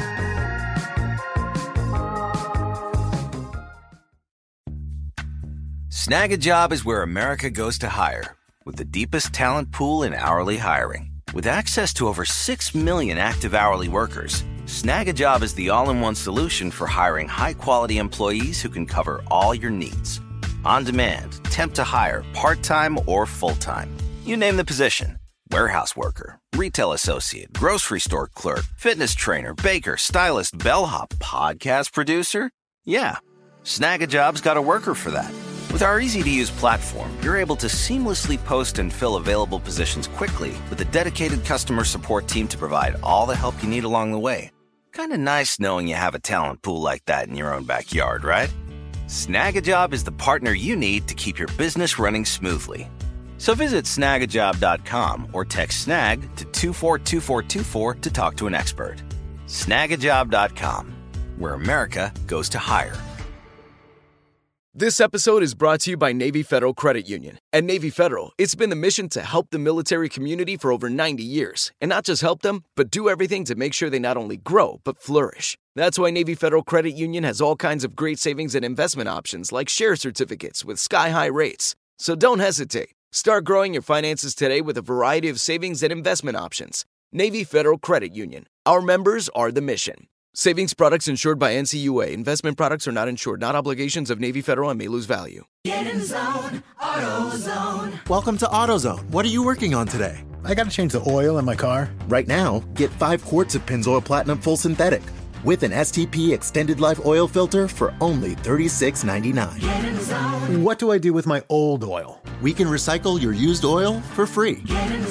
Snag a Job is where America goes to hire, with the deepest talent pool in hourly hiring. With access to over six million active hourly workers, Snagajob is the all-in-one solution for hiring high-quality employees who can cover all your needs. On demand, temp to hire, part-time or full-time. You name the position. Warehouse worker, retail associate, grocery store clerk, fitness trainer, baker, stylist, bellhop, podcast producer. Yeah, Snagajob's got a worker for that. With our easy-to-use platform, you're able to seamlessly post and fill available positions quickly with a dedicated customer support team to provide all the help you need along the way. Kind of nice knowing you have a talent pool like that in your own backyard, right? Snagajob is the partner you need to keep your business running smoothly. So visit snag a job dot com or text snag to two four two four two four to talk to an expert. snag a job dot com, where America goes to hire. This episode is brought to you by Navy Federal Credit Union. At Navy Federal, it's been the mission to help the military community for over ninety years. And not just help them, but do everything to make sure they not only grow, but flourish. That's why Navy Federal Credit Union has all kinds of great savings and investment options like share certificates with sky-high rates. So don't hesitate. Start growing your finances today with a variety of savings and investment options. Navy Federal Credit Union. Our members are the mission. Savings products insured by N C U A. Investment products are not insured, not obligations of Navy Federal and may lose value. Get in zone, AutoZone. Welcome to AutoZone. What are you working on today? I got to change the oil in my car. Right now, get five quarts of Pennzoil Platinum Full Synthetic with an S T P Extended Life Oil Filter for only thirty-six ninety-nine. Get in zone. What do I do with my old oil? We can recycle your used oil for free.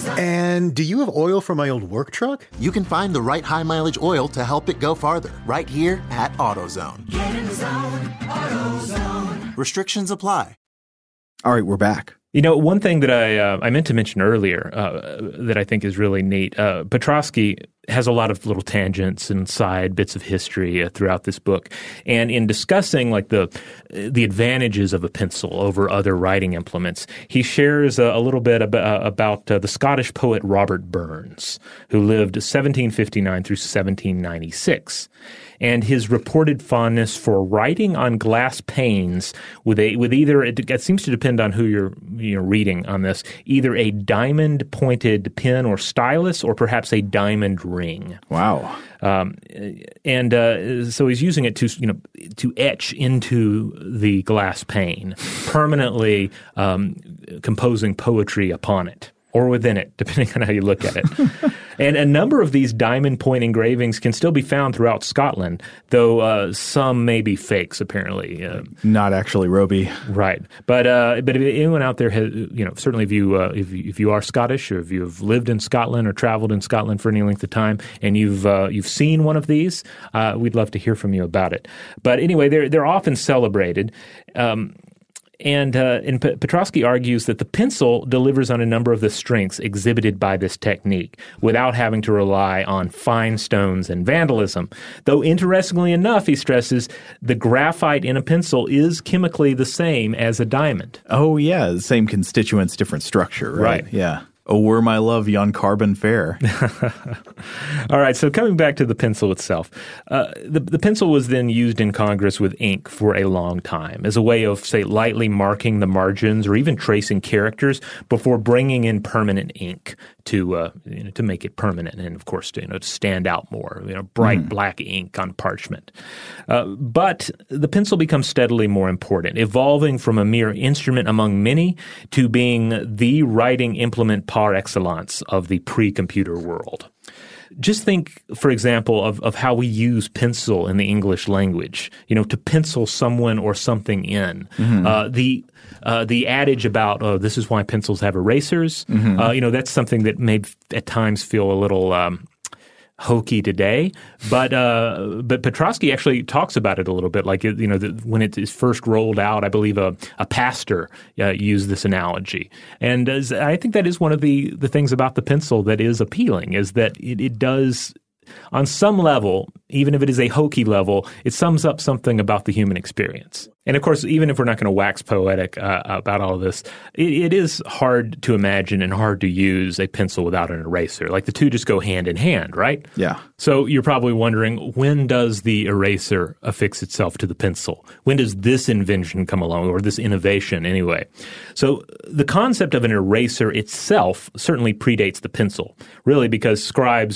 And do you have oil for my old work truck? You can find the right high mileage oil to help it go farther right here at AutoZone. Get in zone, AutoZone. Restrictions apply. All right, we're back. You know, one thing that I uh, I meant to mention earlier uh, that I think is really neat, uh, Petrosky has a lot of little tangents and side bits of history uh, throughout this book. And in discussing like the the advantages of a pencil over other writing implements, he shares a, a little bit ab- uh, about uh, the Scottish poet Robert Burns, who lived seventeen fifty-nine through seventeen ninety-six. And his reported fondness for writing on glass panes with a with either it, it seems to depend on who you're you know reading on this, either a diamond pointed pen or stylus or perhaps a diamond ring. Wow. Um, and uh, so he's using it to you know to etch into the glass pane, permanently um, composing poetry upon it. Or within it, depending on how you look at it. And a number of these diamond point engravings can still be found throughout Scotland, though uh, some may be fakes, apparently. Uh, Not actually Roby. Right. But uh, but if anyone out there, has, you know, certainly if you, uh, if, you, if you are Scottish or if you have lived in Scotland or traveled in Scotland for any length of time and you've uh, you've seen one of these, uh, we'd love to hear from you about it. But anyway, they're, they're often celebrated. Um And, uh, and P- Petrosky argues that the pencil delivers on a number of the strengths exhibited by this technique without having to rely on fine stones and vandalism. Though interestingly enough, he stresses, the graphite in a pencil is chemically the same as a diamond. Oh, yeah. The same constituents, different structure, right? Right. Yeah. Oh, were my love yon carbon fair. All right, so coming back to the pencil itself, uh, the, the pencil was then used in Congress with ink for a long time as a way of, say, lightly marking the margins or even tracing characters before bringing in permanent ink to uh, you know, to make it permanent and, of course, to, you know, to stand out more, you know, bright mm. black ink on parchment. Uh, but the pencil becomes steadily more important, evolving from a mere instrument among many to being the writing implement par excellence of the pre-computer world. Just think, for example, of, of how we use pencil in the English language, you know, to pencil someone or something in. Mm-hmm. Uh, the uh, the adage about, oh, this is why pencils have erasers, mm-hmm. uh, you know, that's something that may at times feel a little um, hokey today, but uh, but Petrosky actually talks about it a little bit. Like, you know, the, when it is first rolled out, I believe a, a pastor uh, used this analogy, and as, I think that is one of the the things about the pencil that is appealing, is that it, it does, on some level, even if it is a hokey level, it sums up something about the human experience. And of course, even if we're not going to wax poetic uh, about all of this, it, it is hard to imagine and hard to use a pencil without an eraser. Like, the two just go hand in hand, right? Yeah. So you're probably wondering, when does the eraser affix itself to the pencil? When does this invention come along, or this innovation anyway? So the concept of an eraser itself certainly predates the pencil, really, because scribes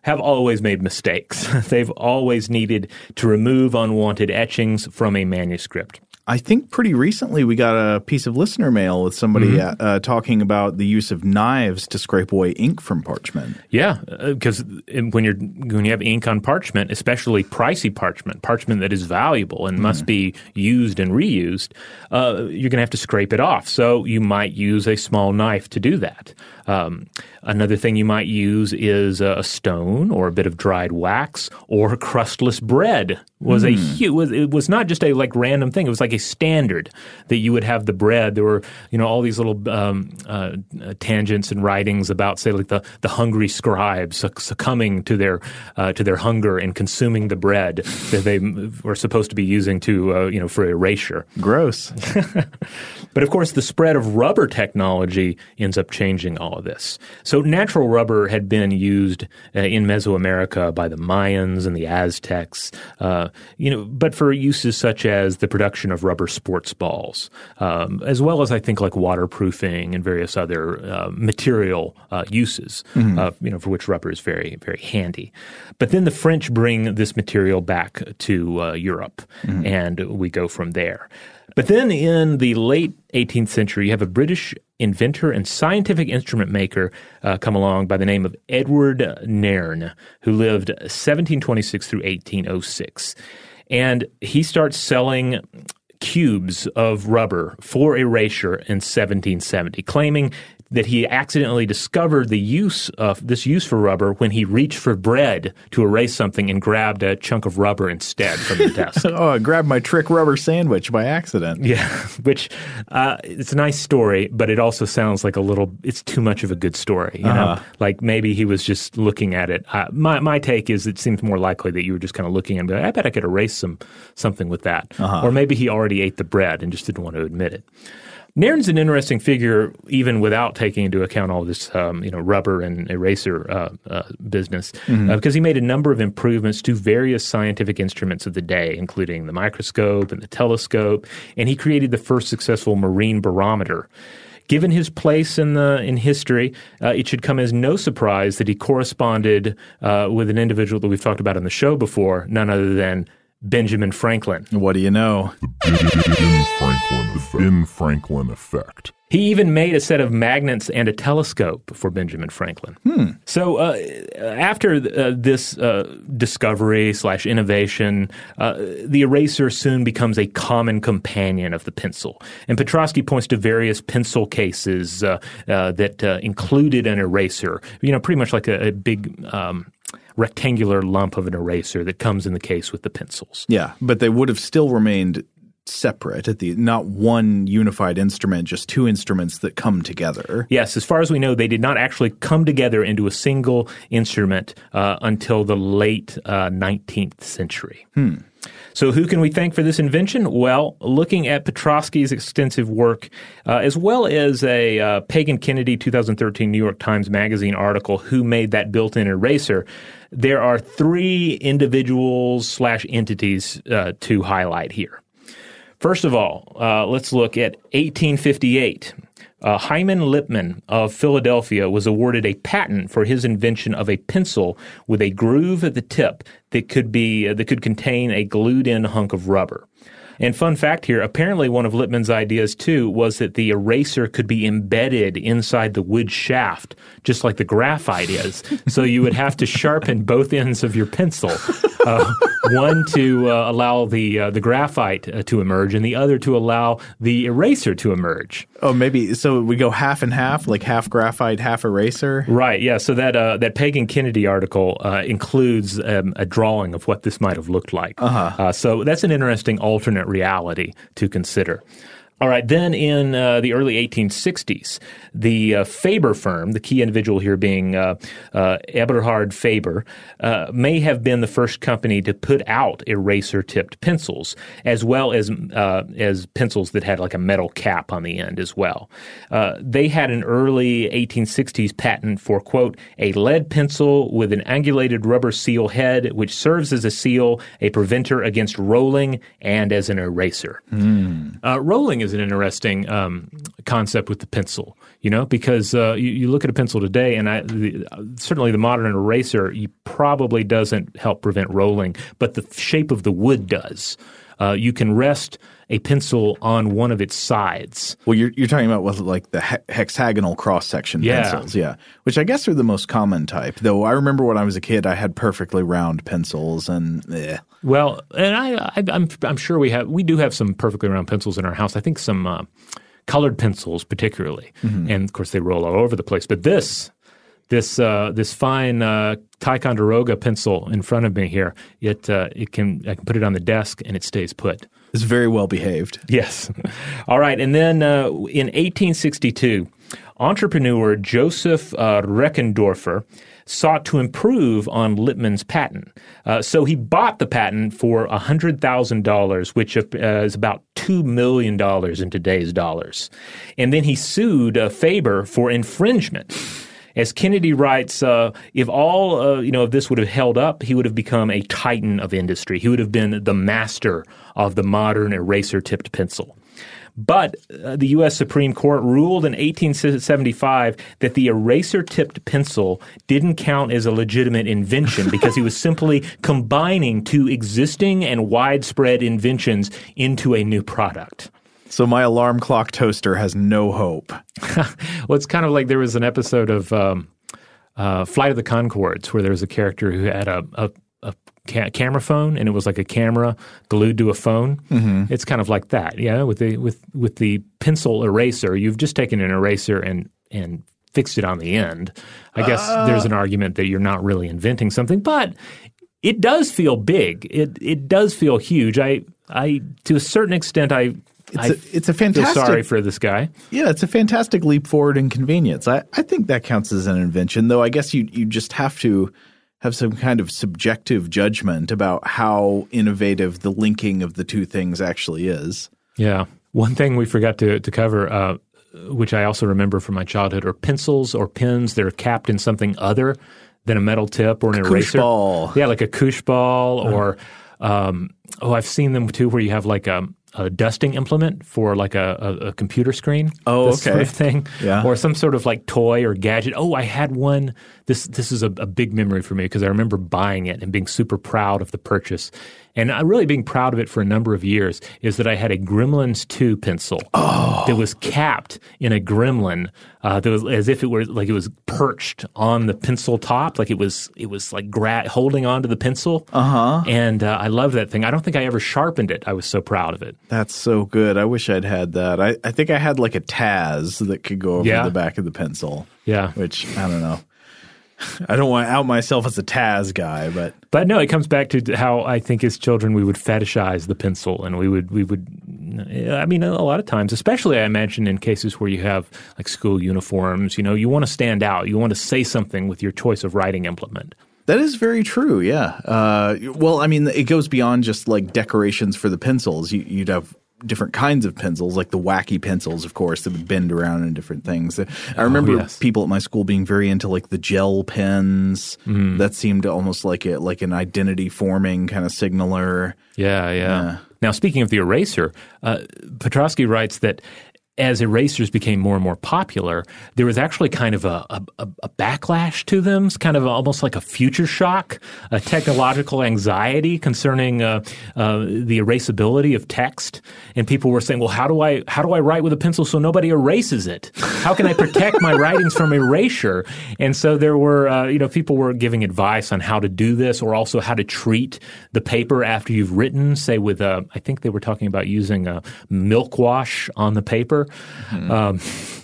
have always made mistakes. They've always needed to remove unwanted etchings from a manuscript. I think pretty recently we got a piece of listener mail with somebody mm-hmm. uh, talking about the use of knives to scrape away ink from parchment. Yeah, because uh, when you're when you have ink on parchment, especially pricey parchment, parchment that is valuable and mm-hmm. must be used and reused, uh, you're going to have to scrape it off. So you might use a small knife to do that. Um, another thing you might use is a stone or a bit of dried wax or crustless bread. Was mm. a huge. Was, it was not just a like random thing. It was like a standard that you would have the bread. There were you know all these little um, uh, tangents and writings about say like the, the hungry scribes succumbing to their uh, to their hunger and consuming the bread that they were supposed to be using to uh, you know for erasure. Gross. But of course, the spread of rubber technology ends up changing all of this. So natural rubber had been used uh, in Mesoamerica by the Mayans and the Aztecs, uh, you know, but for uses such as the production of rubber sports balls, um, as well as I think like waterproofing and various other uh, material uh, uses, mm-hmm. uh, you know, for which rubber is very, very handy. But then the French bring this material back to uh, Europe, mm-hmm. and we go from there. But then in the late eighteenth century, you have a British inventor and scientific instrument maker uh, come along by the name of Edward Nairne, who lived seventeen twenty-six through eighteen oh six. And he starts selling cubes of rubber for erasure in seventeen seventy, claiming that he accidentally discovered the use of this use for rubber when he reached for bread to erase something and grabbed a chunk of rubber instead from the desk. Oh, I grabbed my trick rubber sandwich by accident. Yeah, which uh, it's a nice story, but it also sounds like a little – it's too much of a good story. You uh-huh. know, like maybe he was just looking at it. Uh, my my take is it seems more likely that you were just kind of looking and going, I bet I could erase some something with that. Uh-huh. Or maybe he already ate the bread and just didn't want to admit it. Nairne's an interesting figure, even without taking into account all this, um, you know, rubber and eraser uh, uh, business, mm-hmm. uh, because he made a number of improvements to various scientific instruments of the day, including the microscope and the telescope, and he created the first successful marine barometer. Given his place in the in history, uh, it should come as no surprise that he corresponded uh, with an individual that we've talked about on the show before, none other than Benjamin Franklin. What do you know? The Ben Franklin, the Ben Franklin effect. He even made a set of magnets and a telescope for Benjamin Franklin. Hmm. So uh, after uh, this uh, discovery slash innovation, uh, the eraser soon becomes a common companion of the pencil. And Petrosky points to various pencil cases uh, uh, that uh, included an eraser, you know, pretty much like a, a big um, rectangular lump of an eraser that comes in the case with the pencils. Yeah, but they would have still remained separate at the not one unified instrument, just two instruments that come together. Yes, as far as we know, they did not actually come together into a single instrument uh, until the late uh, nineteenth century. Hmm. So who can we thank for this invention? Well, looking at Petrosky's extensive work, uh, as well as a uh, Pagan Kennedy two thousand thirteen New York Times Magazine article, Who Made That Built-In Eraser, there are three individuals slash entities uh, to highlight here. First of all, uh, let's look at eighteen fifty-eight. Uh, Hyman Lipman of Philadelphia was awarded a patent for his invention of a pencil with a groove at the tip that could be uh, that could contain a glued-in hunk of rubber. And fun fact here, apparently one of Lipman's ideas, too, was that the eraser could be embedded inside the wood shaft, just like the graphite is. So you would have to sharpen both ends of your pencil, uh, one to uh, allow the uh, the graphite uh, to emerge and the other to allow the eraser to emerge. Oh, maybe. So we go half and half, like half graphite, half eraser? Right, yeah. So that uh, that Pagan Kennedy article uh, includes um, a drawing of what this might have looked like. Uh-huh. Uh, so that's an interesting alternate reality to consider. All right, then in uh, the early eighteen sixties, the uh, Faber firm, the key individual here being uh, uh, Eberhard Faber, uh, may have been the first company to put out eraser-tipped pencils, as well as uh, as pencils that had like a metal cap on the end as well. Uh, they had an early eighteen sixties patent for, quote, a lead pencil with an angulated rubber seal head, which serves as a seal, a preventer against rolling, and as an eraser. Mm. Uh, rolling is is an interesting um, concept with the pencil, you know, because uh, you, you look at a pencil today, and I, the, certainly the modern eraser you probably doesn't help prevent rolling, but the shape of the wood does. Uh, you can rest a pencil on one of its sides. Well, you're you're talking about what, like the he- hexagonal cross-section yeah. pencils, yeah, which I guess are the most common type. Though I remember when I was a kid, I had perfectly round pencils, and eh. Well, and I, I I'm I'm sure we have we do have some perfectly round pencils in our house. I think some uh, colored pencils, particularly, mm-hmm. and of course they roll all over the place. But this. This uh, this fine uh, Ticonderoga pencil in front of me here, it uh, it can I can put it on the desk and it stays put. It's very well behaved. Yes. All right, and then uh, in eighteen sixty-two, entrepreneur Joseph uh, Reckendorfer sought to improve on Lippmann's patent. Uh, so he bought the patent for one hundred thousand dollars, which uh, is about two million dollars in today's dollars. And then he sued uh, Faber for infringement. As Kennedy writes, uh, if all uh, you know, if this would have held up, he would have become a titan of industry. He would have been the master of the modern eraser-tipped pencil. But uh, the U S Supreme Court ruled in eighteen seventy-five that the eraser-tipped pencil didn't count as a legitimate invention because he was simply combining two existing and widespread inventions into a new product. So my alarm clock toaster has no hope. Well, it's kind of like there was an episode of um, uh, Flight of the Conchords where there was a character who had a, a, a ca- camera phone, and it was like a camera glued to a phone. Mm-hmm. It's kind of like that, yeah. With the with with the pencil eraser, you've just taken an eraser and and fixed it on the end. I guess uh, there's an argument that you're not really inventing something, but it does feel big. It it does feel huge. I I to a certain extent I. It's a, it's a fantastic. Feel sorry for this guy. Yeah, it's a fantastic leap forward in convenience. I, I think that counts as an invention, though I guess you you just have to have some kind of subjective judgment about how innovative the linking of the two things actually is. Yeah. One thing we forgot to, to cover, uh, which I also remember from my childhood, are pencils or pens that are capped in something other than a metal tip or an a eraser. Koosh ball. Yeah, like a koosh ball uh-huh. or um, – oh, I've seen them too where you have like a – a dusting implement for like a, a, a computer screen. Oh, this okay. sort of thing. Yeah. Or some sort of like toy or gadget. Oh, I had one. This this is a, a big memory for me because I remember buying it and being super proud of the purchase. And I really being proud of it for a number of years is that I had a Gremlins two pencil oh. that was capped in a gremlin uh, that was as if it were like it was perched on the pencil top, like it was it was like gra- holding onto the pencil. Uh-huh. And uh, I love that thing. I don't think I ever sharpened it. I was so proud of it. That's so good. I wish I'd had that. I, I think I had like a Taz that could go over yeah. the back of the pencil. Yeah. Which, I don't know. I don't want to out myself as a Taz guy, but but no, it comes back to how I think as children we would fetishize the pencil, and we would we would. I mean, a lot of times, especially I imagine in cases where you have like school uniforms, you know, you want to stand out, you want to say something with your choice of writing implement. That is very true, yeah. Uh, well, I mean, it goes beyond just like decorations for the pencils. You, you'd have different kinds of pencils, like the wacky pencils, of course, that would bend around in different things. I remember oh, yes. people at my school being very into like the gel pens. Mm. That seemed almost like a, like an identity forming kind of signaler. Yeah, yeah. yeah. Now, speaking of the eraser, uh, Petrosky writes that as erasers became more and more popular, there was actually kind of a, a, a backlash to them, kind of almost like a future shock, a technological anxiety concerning uh, uh, the erasability of text. And people were saying, well, how do I how do I write with a pencil so nobody erases it? How can I protect my writings from erasure? And so there were, uh, you know, people were giving advice on how to do this, or also how to treat the paper after you've written, say with, uh, I think they were talking about using a milk wash on the paper. Mm-hmm. Um,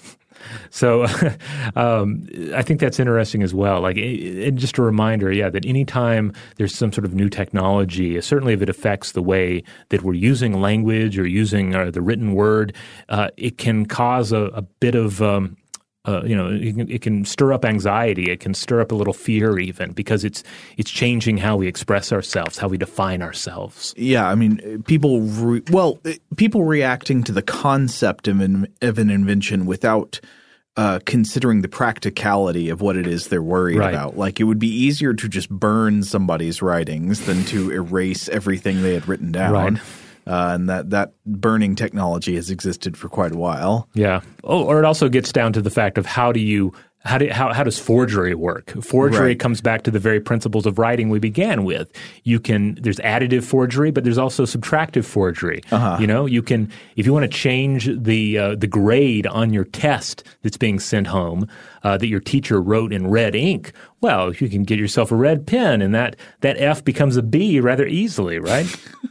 so um, I think that's interesting as well. Like, and just a reminder, yeah, that anytime there's some sort of new technology, certainly if it affects the way that we're using language or using uh, the written word, uh, it can cause a, a bit of um, Uh, you know, it can, it can stir up anxiety. It can stir up a little fear, even because it's it's changing how we express ourselves, how we define ourselves. Yeah, I mean, people. Re- well, people reacting to the concept of an, of an invention without uh, considering the practicality of what it is they're worried right. about. Like, it would be easier to just burn somebody's writings than to erase everything they had written down. Right. Uh, and that, that burning technology has existed for quite a while. Yeah. Oh, or it also gets down to the fact of how do you how do how how does forgery work? Forgery Right. comes back to the very principles of writing we began with. You can there's additive forgery, but there's also subtractive forgery. Uh-huh. You know, you can if you want to change the uh, the grade on your test that's being sent home uh, that your teacher wrote in red ink. Well, you can get yourself a red pen, and that that F becomes a B rather easily, right?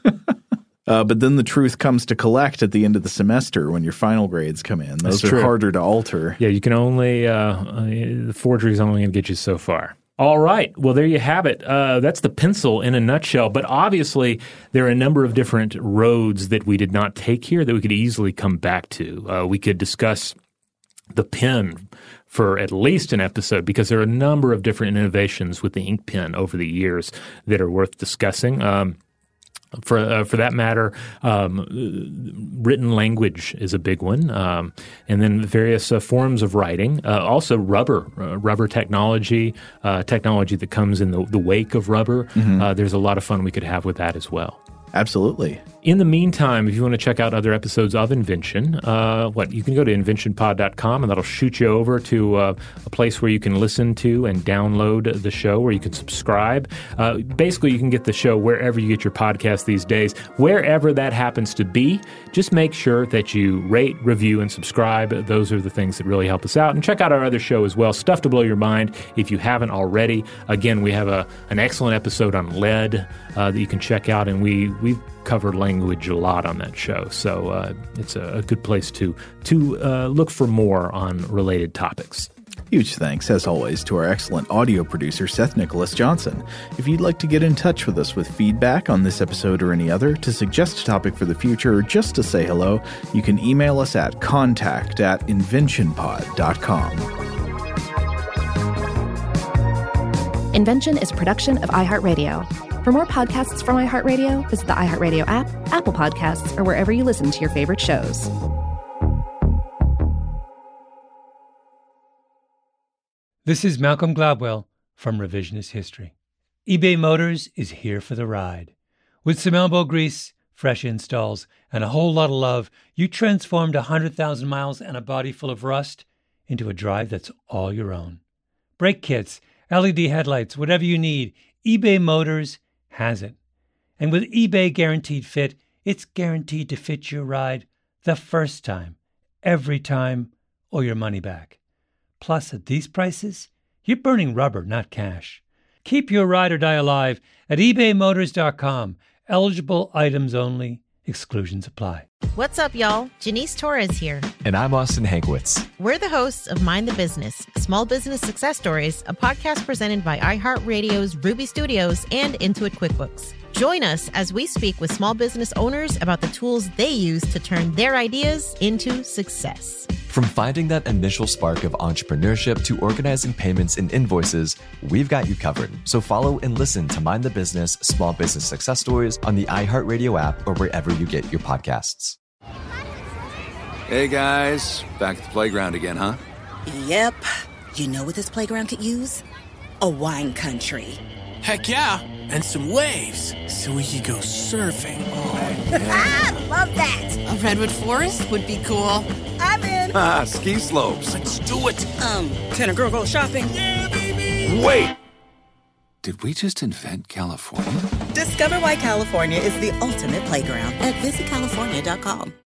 Uh, but then the truth comes to collect at the end of the semester when your final grades come in. Those That's are true. harder to alter. Yeah, you can only uh, uh, the forgery is only going to get you so far. All right. Well, there you have it. Uh, that's the pencil in a nutshell. But obviously, there are a number of different roads that we did not take here that we could easily come back to. Uh, we could discuss the pen for at least an episode because there are a number of different innovations with the ink pen over the years that are worth discussing. Um, For uh, for that matter, um, written language is a big one, um, and then various uh, forms of writing. Uh, also, rubber, uh, rubber technology, uh, technology that comes in the, the wake of rubber. Mhm. Uh, there's a lot of fun we could have with that as well. Absolutely. In the meantime, if you want to check out other episodes of Invention, uh, what you can go to invention pod dot com, and that'll shoot you over to uh, a place where you can listen to and download the show, where you can subscribe. Uh, basically, you can get the show wherever you get your podcast these days. Wherever that happens to be, just make sure that you rate, review, and subscribe. Those are the things that really help us out. And check out our other show as well, Stuff to Blow Your Mind, if you haven't already. Again, we have a an excellent episode on lead uh, that you can check out, and we we've covered language a lot on that show, so uh, it's a, a good place to to uh, look for more on related topics. Huge thanks, as always, to our excellent audio producer, Seth Nicholas Johnson. If you'd like to get in touch with us with feedback on this episode or any other, to suggest a topic for the future, or just to say hello, you can email us at contact at invention pod dot com. Invention is a production of iHeartRadio. For more podcasts from iHeartRadio, visit the iHeartRadio app, Apple Podcasts, or wherever you listen to your favorite shows. This is Malcolm Gladwell from Revisionist History. eBay Motors is here for the ride. With some elbow grease, fresh installs, and a whole lot of love, you transformed one hundred thousand miles and a body full of rust into a drive that's all your own. Brake kits, L E D headlights, whatever you need, eBay Motors has it. And with eBay Guaranteed Fit, it's guaranteed to fit your ride the first time, every time, or your money back. Plus, at these prices, you're burning rubber, not cash. Keep your ride or die alive at ebay motors dot com. Eligible items only. Exclusions apply. What's up, y'all? Janice Torres here. And I'm Austin Hankwitz. We're the hosts of Mind the Business, Small Business Success Stories, a podcast presented by iHeartRadio's Ruby Studios and Intuit QuickBooks. Join us as we speak with small business owners about the tools they use to turn their ideas into success. From finding that initial spark of entrepreneurship to organizing payments and invoices, we've got you covered. So follow and listen to Mind the Business, Small Business Success Stories on the iHeartRadio app or wherever you get your podcasts. Hey guys, back at the playground again, huh? Yep. You know what this playground could use? A wine country. Heck yeah, and some waves so we could go surfing. Oh, yeah. Love that. A redwood forest would be cool. I'm in. Ah, ski slopes. Let's do it. Um, can a girl go shopping? Yeah, baby. Wait! Did we just invent California? Discover why California is the ultimate playground at visit california dot com.